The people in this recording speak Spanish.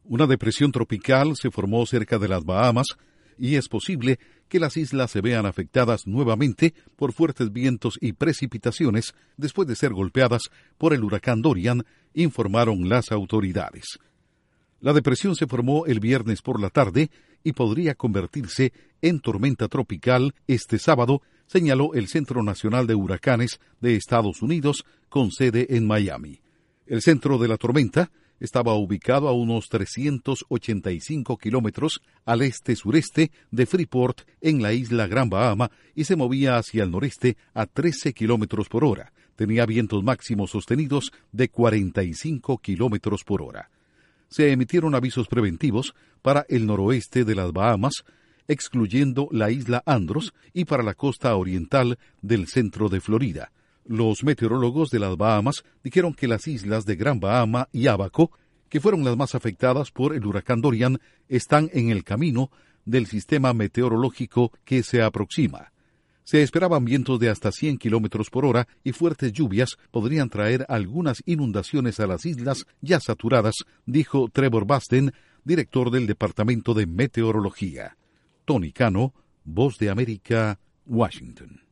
Una depresión tropical se formó cerca de las Bahamas y es posible que las islas se vean afectadas nuevamente por fuertes vientos y precipitaciones después de ser golpeadas por el huracán Dorian, informaron las autoridades. La depresión se formó el viernes por la tarde y podría convertirse en tormenta tropical este sábado, señaló el Centro Nacional de Huracanes de Estados Unidos, con sede en Miami. El centro de la tormenta estaba ubicado a unos 385 kilómetros al este-sureste de Freeport, en la isla Gran Bahama, y se movía hacia el noreste a 13 kilómetros por hora. Tenía vientos máximos sostenidos de 45 kilómetros por hora. Se emitieron avisos preventivos para el noroeste de las Bahamas, excluyendo la isla Andros, y para la costa oriental del centro de Florida. Los meteorólogos de las Bahamas dijeron que las islas de Gran Bahama y Abaco, que fueron las más afectadas por el huracán Dorian, están en el camino del sistema meteorológico que se aproxima. Se esperaban vientos de hasta 100 kilómetros por hora y fuertes lluvias podrían traer algunas inundaciones a las islas ya saturadas, dijo Trevor Basten, director del Departamento de Meteorología. Tony Cano, Voz de América, Washington.